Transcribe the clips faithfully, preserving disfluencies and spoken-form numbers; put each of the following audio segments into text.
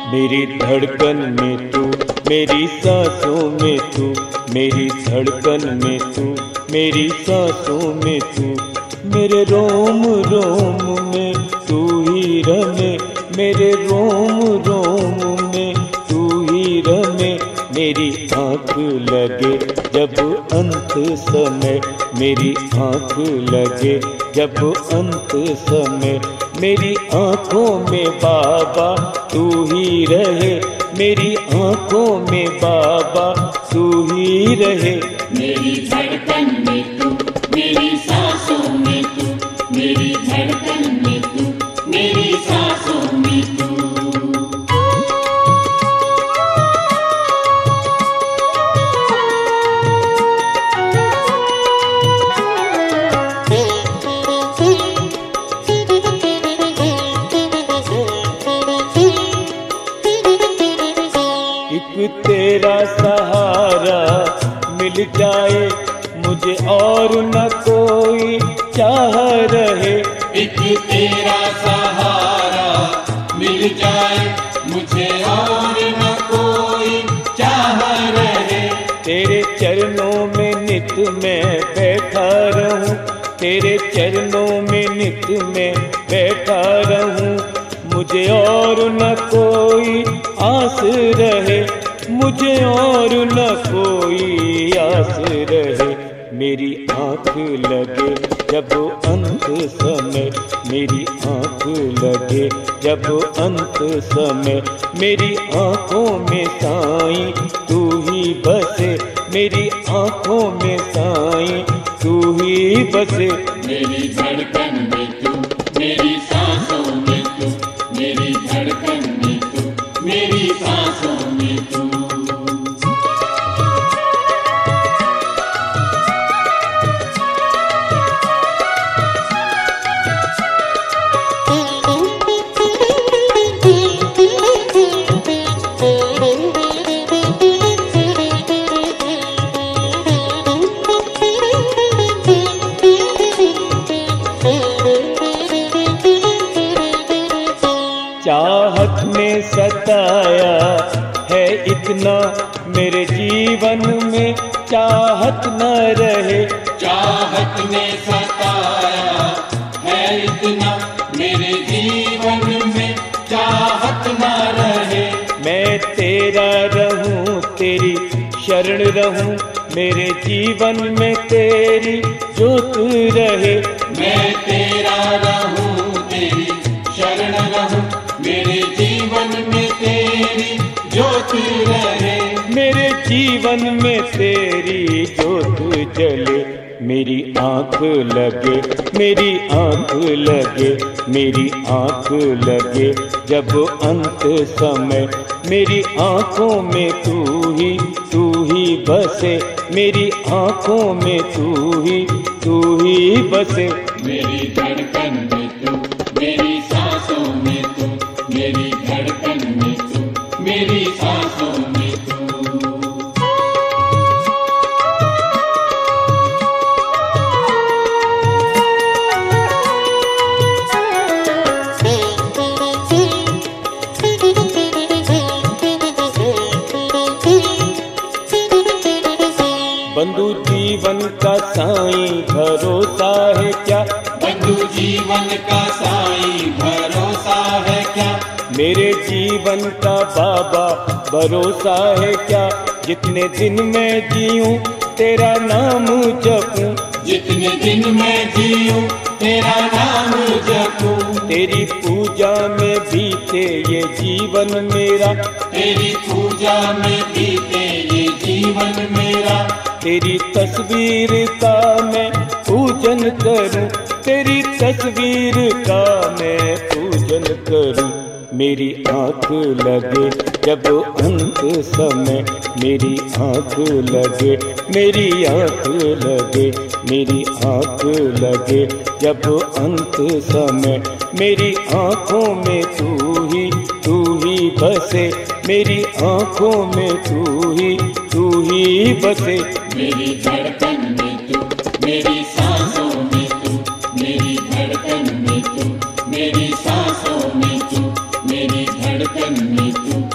मेरी धड़कन में तू, मेरी सांसों में तू, मेरी धड़कन में तू, मेरी सांसों में तू, मेरे रोम रोम में तू ही रमे, मेरे रोम रोम में तू ही रमे। मेरी आँख लगे जब अंत समय, मेरी आँख लगे जब अंत समय, मेरी आँखों में बाबा तू ही रहे, मेरी आँखों में बाबा तू ही रहे। मेरी धड़कन में तू, मेरी सांसों में तू, मेरी धड़कन में तू, मेरी सांसों में तू। एक तेरा सहारा मिल जाए मुझे और न कोई चाह रहे, एक तेरा सहारा मिल जाए मुझे और न कोई चाह रहे। तेरे चरणों में नित मैं बैठा रहूं, तेरे चरणों में नित मैं बैठा रहूं, मुझे और न कोई आस रहे, मुझे और न कोई आस रहे। मेरी आँख लगे जब अंत समय, मेरी आँख लगे जब अंत समय, मेरी आँखों में साईं तू ही बसे, मेरी आँखों में साईं तू ही बसे। मेरी धड़कन में तू, मेरी सांसों में तू, मेरी धड़कन में तू, मेरी सांसों में तू। चाहत ने सताया है इतना मेरे जीवन में, चाहत न रहे, चाहत ने सताया है इतना मेरे जीवन में, चाहत न रहे। मैं तेरा रहूं तेरी शरण रहूं, मेरे जीवन में तेरी जोत रहे। मैं तेरा रहूं तेरी शरण रहूं, मेरे जीवन में तेरी जोत रहे, मेरे जीवन में तेरी जोत जले। मेरी आँख लगे, मेरी आँख लगे, मेरी आँख लगे जब अंत समय, मेरी आँखों में तू ही तू ही बसे, मेरी आँखों में तू ही तू ही बसे। मेरी धड़कन में तू, मेरी सांसों में तू, मेरी धड़कन में तू, मेरी सांसों में तू। बंधु जीवन का साईं भरोसा है क्या, बंधु जीवन का साईं भरोसा है क्या, मेरे जीवन का बाबा भरोसा है क्या। जितने दिन मैं जीऊं तेरा नाम जपूं, जितने दिन मैं जीऊं तेरा नाम जपूं, तेरी पूजा में बीते ये जीवन मेरा, तेरी पूजा में बीते ये जीवन मेरा, तेरी तस्वीर का मैं पूजन करूं, तेरी तस्वीर का मैं पूजन करूं। मेरी आँख लगे जब अंत समय, मेरी आँख लगे, मेरी आँख लगे, मेरी आँख लगे जब अंत समय, मेरी आँखों में तू ही तू ही बसे, मेरी आँखों में तू ही तू ही बसे। मेरी धड़कन में तू, मेरी सांसों में तू, मेरी धड़कन में तू, मेरी सांसों में तू, मेरी धड़कन में तू।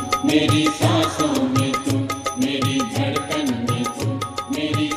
मेरी